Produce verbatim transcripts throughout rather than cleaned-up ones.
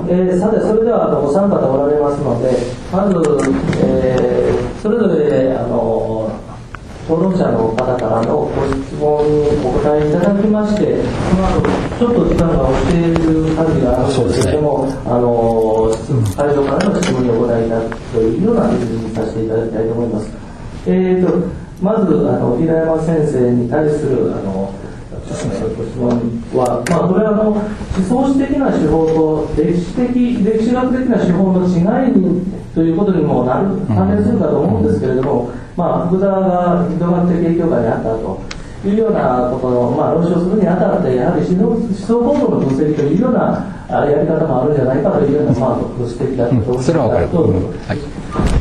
えー、さてそれではあのお三方おられますので、まず、えー、それぞれあの討論者の方からのご質問にお答えいただきまして、その後ちょっと時間が押している感じがあるんですけれども、ね、あの会場からの質問にお答えいただくというような手続きにさせていただきたいと思います。えー、とまずあの平山先生に対するあのご質問は、まあ、これはあの思想史的な手法と歴史的歴史学的な手法の違いにということにもなる関連するかと思うんですけれども、まあ、福沢がミト学的影響下にあったというようなことの、まあ、論証するにあたって、やはり思想構造の分析というようなやり方もあるんじゃないかというような、まあ、ご指摘だと思います。 それは分かる。はい。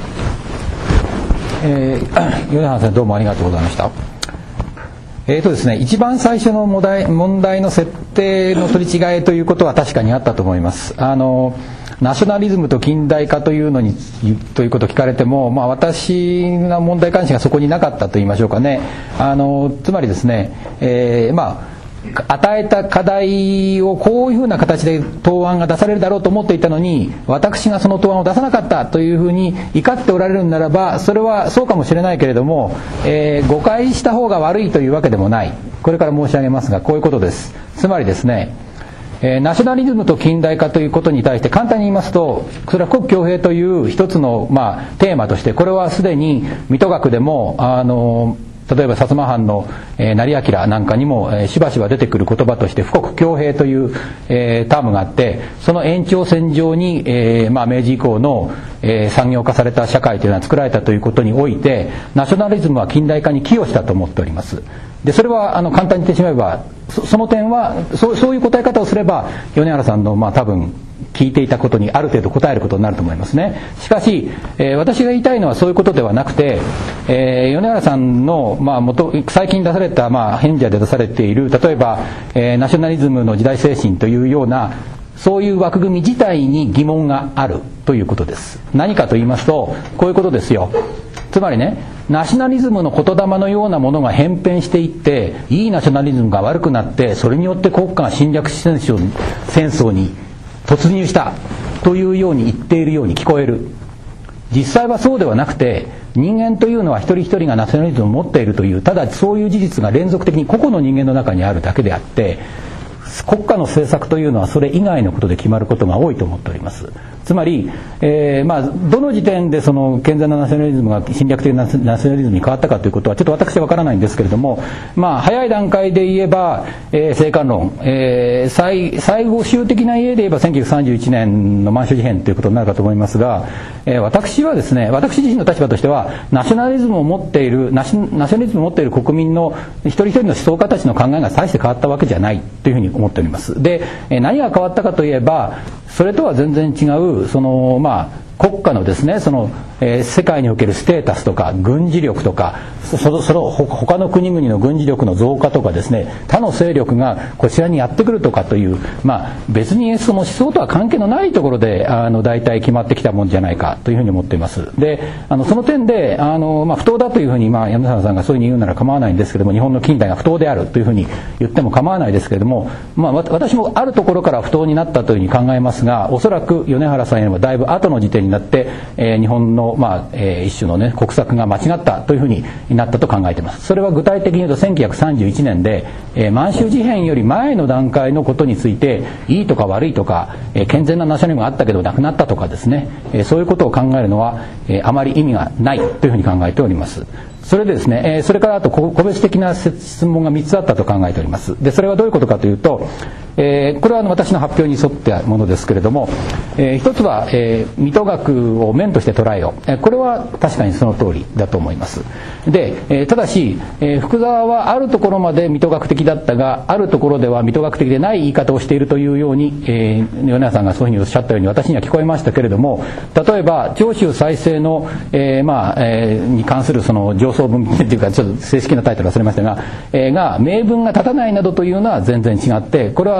えー、米原さんどうもありがとうございました。えーとですね、一番最初の問題、問題の設定の取り違いということは確かにあったと思います。あのナショナリズムと近代化というのにということを聞かれても、まあ、私の問題関心がそこになかったと言いましょうかね。あのつまりですね、えー、まあ与えた課題をこういうふうな形で答案が出されるだろうと思っていたのに、私がその答案を出さなかったというふうに怒っておられるならば、それはそうかもしれないけれども、えー、誤解した方が悪いというわけでもない。これから申し上げますが、こういうことです。つまりですね、えー、ナショナリズムと近代化ということに対して簡単に言いますと、それは国強兵という一つの、まあ、テーマとして、これはすでに水戸学でもあの例えば薩摩藩の、えー、成明なんかにも、えー、しばしば出てくる言葉として富国強兵という、えー、タームがあって、その延長線上に、えーまあ、明治以降の、えー、産業化された社会というのは作られたということにおいて、ナショナリズムは近代化に寄与したと思っております。でそれはあの簡単に言ってしまえば、 そ, その点は そ, そういう答え方をすれば米原さんの、まあ、多分聞いていたことにある程度答えることになると思いますね。しかし、えー、私が言いたいのはそういうことではなくて、えー、米原さんの、まあ、元最近出された、まあ、返事で出されている、例えば、えー、ナショナリズムの時代精神というようなそういう枠組み自体に疑問があるということです。何かと言いますと、こういうことですよ。つまりね、ナショナリズムの言霊のようなものが変変していって、いいナショナリズムが悪くなって、それによって国家が侵略戦争戦争に突入したというように言っているように聞こえる。実際はそうではなくて、人間というのは一人一人がナショナリズムを持っているという、ただそういう事実が連続的に個々の人間の中にあるだけであって、国家の政策というのはそれ以外のことで決まることが多いと思っております。つまり、えーまあ、どの時点でその健全なナショナリズムが侵略的なナショナリズムに変わったかということはちょっと私は分からないんですけれども、まあ、早い段階で言えば、えー、生還論、えー、最, 最後終的な家で言えばせんきゅうひゃくさんじゅういちねんの満州事変ということになるかと思いますが、えー、私はですね、私自身の立場としてはナショナリズムを持っているナショナリズムを持っている国民の一人一人の思想家たちの考えが大して変わったわけじゃないというふうに思っております。で、何が変わったかといえば、それとは全然違うそのまあ国家のですね、その、えー、世界におけるステータスとか軍事力とか、そのその他の国々の軍事力の増加とかですね、他の勢力がこちらにやってくるとかという、まあ、別にその思想とは関係のないところであの大体決まってきたもんじゃないかというふうに思っています。で、あのその点であの、まあ、不当だというふうに、まあ、山田さんがそういうふうに言うなら構わないんですけれども、日本の近代が不当であるというふうに言っても構わないですけれども、まあ、私もあるところから不当になったというふうに考えますが、おそらく米原さんよりもだいぶ後の時点になって、えー、日本の、まあえー、一種の、ね、国策が間違ったというふうになったと考えています。それは具体的に言うとせんきゅうひゃくさんじゅういちねんで、えー、満州事変より前の段階のことについて、いいとか悪いとか、えー、健全なナショナリズムがあったけどなくなったとかですね、えー、そういうことを考えるのは、えー、あまり意味がないというふうに考えております。それでですね、えー、それからあと個別的な質問がみっつあったと考えております。で、それはどういうことかというと、えー、これはあの私の発表に沿ったものですけれども、えー、一つは、えー、水戸学を面として捉えよう、えー、これは確かにその通りだと思います。で、えー、ただし、えー、福沢はあるところまで水戸学的だったが、あるところでは水戸学的でない言い方をしているというように、えー、米原さんがそういうふうにおっしゃったように私には聞こえましたけれども、例えば長州再生の、えーまあえー、に関するその上層文献というかちょっと正式なタイトル忘れましたが、えー、が名文が立たないなどというのは全然違って、これは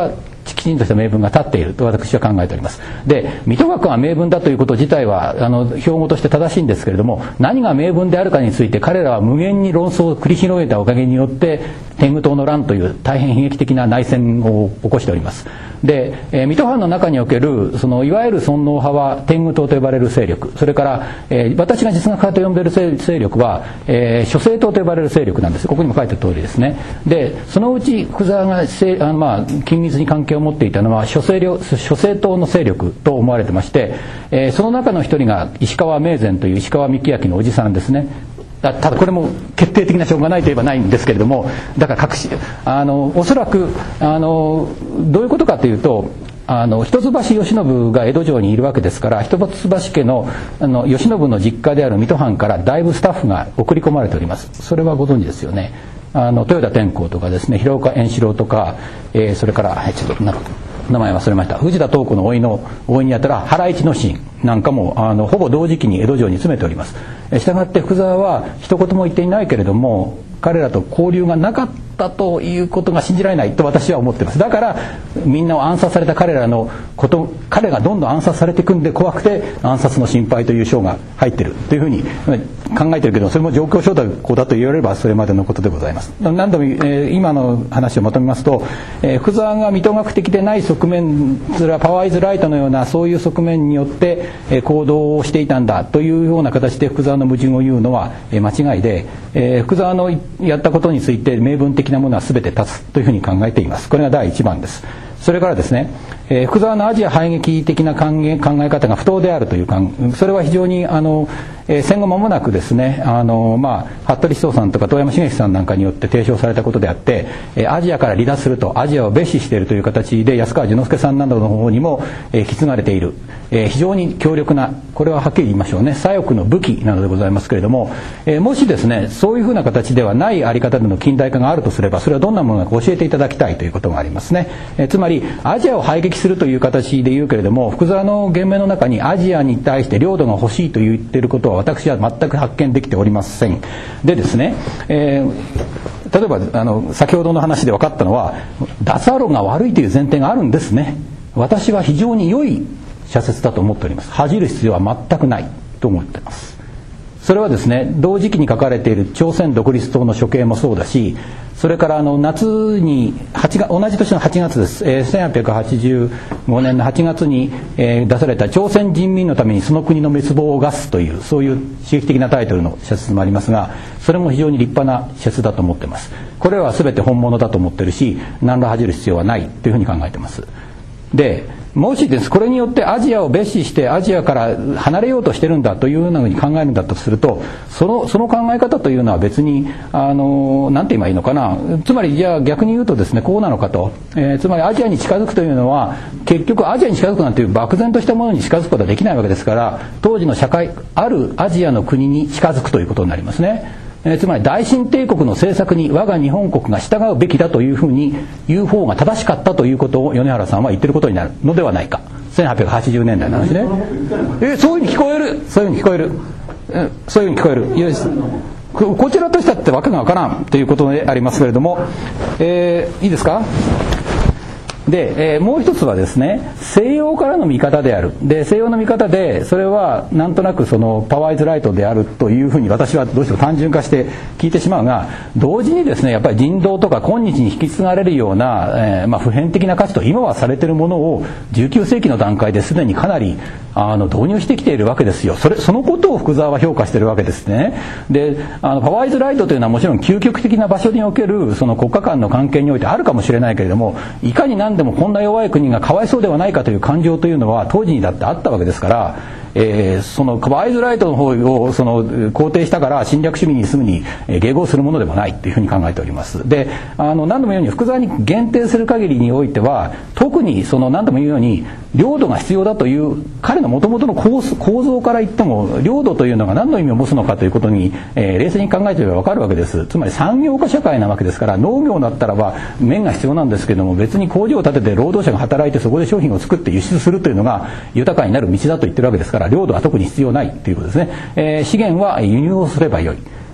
きちんとした名分が立っていると私は考えております。で、水戸学が名分だということ自体はあの標語として正しいんですけれども、何が名分であるかについて彼らは無限に論争を繰り広げたおかげによって天狗党の乱という大変悲劇的な内戦を起こしております。で、えー、水戸藩の中におけるそのいわゆる尊王派は天狗党と呼ばれる勢力、それから、えー、私が実学派と呼んでいる勢力は、えー、諸生党と呼ばれる勢力なんです。ここにも書いてある通りですね。で、そのうち福沢がせあの、まあ、緊密に関係を持っていたのは諸生諸生党の勢力と思われてまして、えー、その中の一人が石川名前という石川幹明のおじさんですね。ただこれも決定的な証拠がないといえばないんですけれども、だから隠しあのおそらくあのどういうことかというと、あの一橋慶喜が江戸城にいるわけですから、一橋家のあの慶喜の実家である水戸藩からだいぶスタッフが送り込まれております。それはご存知ですよね。あの豊田天功とかですね、広岡円四郎とか、えー、それから、はい、ちょっとな名前忘れました、藤田東子の甥の甥にあたら原市之進なんかもあのほぼ同時期に江戸城に詰めております。したがって福沢は一言も言っていないけれども、彼らと交流がなかったということが信じられないと私は思っています。だからみんなを暗殺された彼らのこと、彼がどんどん暗殺されていくんで怖くて暗殺の心配という章が入っているというふうに考えているけど、それも状況証拠だと言われればそれまでのことでございます。何度も、えー、今の話をまとめますと、えー、福沢が水戸学的でない側面、それはパワーイズライトのようなそういう側面によって、えー、行動をしていたんだというような形で福沢の矛盾を言うのは、えー、間違いで、えー、福沢のやったことについて明文的なものは全て立つというふうに考えています。これが第一番です。それからですね、えー、福沢のアジア排撃的な考え方が不当であるという考え、それは非常にあの、えー、戦後間もなくですね、あの、まあ、服部思想さんとか遠山茂樹さんなんかによって提唱されたことであって、えー、アジアから離脱すると、アジアを蔑視しているという形で安川寿之助さんなどの方にも、えー、引き継がれている、えー、非常に強力な、これははっきり言いましょうね、左翼の武器なのでございますけれども、えー、もしですねそういうふうな形ではないあり方での近代化があるとすれば、それはどんなものか教えていただきたいということがありますね。えー、つまりアジアを排撃するという形で言うけれども、福沢の言明の中にアジアに対して領土が欲しいと言っていることは私は全く発見できておりません。でですね、えー、例えばあの先ほどの話で分かったのは、脱アロが悪いという前提があるんですね。私は非常に良い社説だと思っております。恥じる必要は全くないと思っています。それはですね、同時期に書かれている朝鮮独立党の処刑もそうだし、それからあの夏にはちがつ、同じ年のはちがつです、えー、せんはっぴゃくはちじゅうごねんのはちがつに、えー、出された朝鮮人民のためにその国の滅亡を餓すという、そういう刺激的なタイトルの社説もありますが、それも非常に立派な社説だと思っています。これは全て本物だと思ってるし、何ら恥じる必要はないというふうに考えています。でもしですこれによってアジアを蔑視してアジアから離れようとしてるんだというようなふうに考えるんだとすると、そのその考え方というのは別にあのなんて言えばいいのかな、つまりじゃあ逆に言うとですね、こうなのかと、えー、つまりアジアに近づくというのは結局アジアに近づくなんていう漠然としたものに近づくことはできないわけですから、当時の社会あるアジアの国に近づくということになりますね。えー、つまり大清帝国の政策に我が日本国が従うべきだというふうに言う方が正しかったということを米原さんは言ってることになるのではないか。せんはっぴゃくはちじゅうねんだいの話ね。えー、そういうふうに聞こえるそういうふうに聞こえる、えー、そういうふうに聞こえる。いやここちらとしてはってわけがわからんということでありますけれども、えー、いいですか。で、えー、もう一つはですね、西洋からの見方である。で、西洋の見方で、それはなんとなくそのパワーイズライトであるというふうに私はどうしても単純化して聞いてしまうが、同時にですね、やっぱり人道とか今日に引き継がれるような、えーまあ、普遍的な価値と今はされているものをじゅうきゅうせいきの段階ですでにかなりあの導入してきているわけですよ。それそのことを福沢は評価しているわけですね。で、あのパワーイズライトというのはもちろん究極的な場所におけるその国家間の関係においてあるかもしれないけれども、いかに何でもこんな弱い国がかわいそうではないかという感情というのは当時にだってあったわけですから、えー、そのパワーイズライトの方をその肯定したから侵略主義にすぐに迎合するものでもないというふうに考えております。で、あの何度も言うように福沢に限定する限りにおいては、特にその何度も言うように領土が必要だという彼の元々の構造から言っても、領土というのが何の意味を持つのかということに、えー、冷静に考えていれば分かるわけです。つまり産業化社会なわけですから、農業だったらば麺が必要なんですけれども、別に工場を建てて労働者が働いてそこで商品を作って輸出するというのが豊かになる道だと言ってるわけですから、領土は特に必要ないということですね。えー、資源は輸入をすればよい。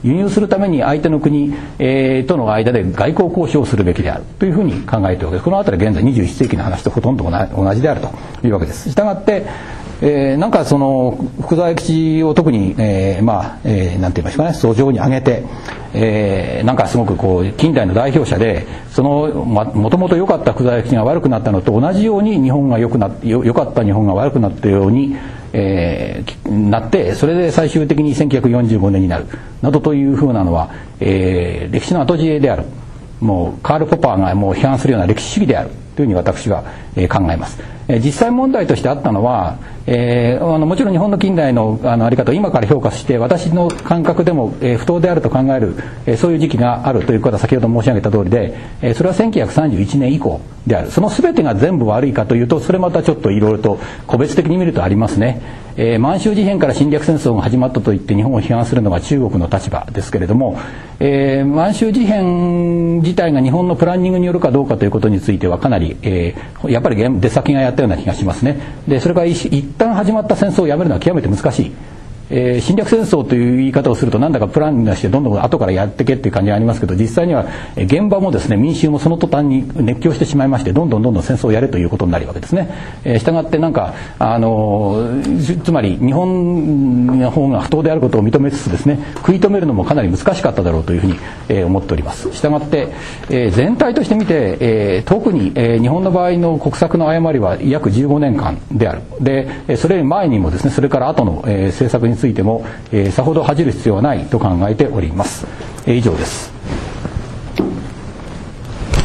輸入するために相手の国、えー、との間で外交交渉をするべきであるというふうに考えているわけです。このあたりは現在にじゅういっ世紀の話とほとんど同じであるというわけです。したがって、えー、なんかその福沢諭吉を特に、えー、まあ、えー、なんて言いますかね、訴状に挙げて、えー、なんかすごくこう近代の代表者で、そのもともと良かった福沢諭吉が悪くなったのと同じように日本が良くなよ良かった日本が悪くなったように、えー、なって、それで最終的にせんきゅうひゃくよんじゅうごねんになるなどというふうなのは、えー、歴史の後知恵である。もうカール・ポパーがもう批判するような歴史主義であるというふうに私は考えます。実際問題としてあったのは、えー、あのもちろん日本の近代のあのあり方を今から評価して、私の感覚でも、えー、不当であると考える、えー、そういう時期があるということは先ほど申し上げた通りで、えー、それはせんきゅうひゃくさんじゅういちねん以降である。その全てが全部悪いかというと、それまたちょっといろいろと個別的に見るとありますね。えー、満州事変から侵略戦争が始まったと言って日本を批判するのが中国の立場ですけれども、えー、満州事変自体が日本のプランニングによるかどうかということについてはかなり、えー、やっぱり出先がやったような気がしますね。でそれから一旦始まった戦争をやめるのは極めて難しい。えー、侵略戦争という言い方をするとなんだかプランにしてどんどん後からやってけっていう感じがありますけど、実際には現場もですね、民衆もその途端に熱狂してしまいまして、どんどんどんどん戦争をやれということになるわけですね。えー、したがってなんかあのー、つまり日本の方が不当であることを認めつつですね、食い止めるのもかなり難しかっただろうというふうに、えー、思っております。したがって、えー、全体として見て、えー、特に、えー、日本の場合の国策の誤りは約じゅうごねんかんである。でそれより前にもですね、それから後の、えー、政策についても、えー、さほど恥じる必要はないと考えております。えー、以上です。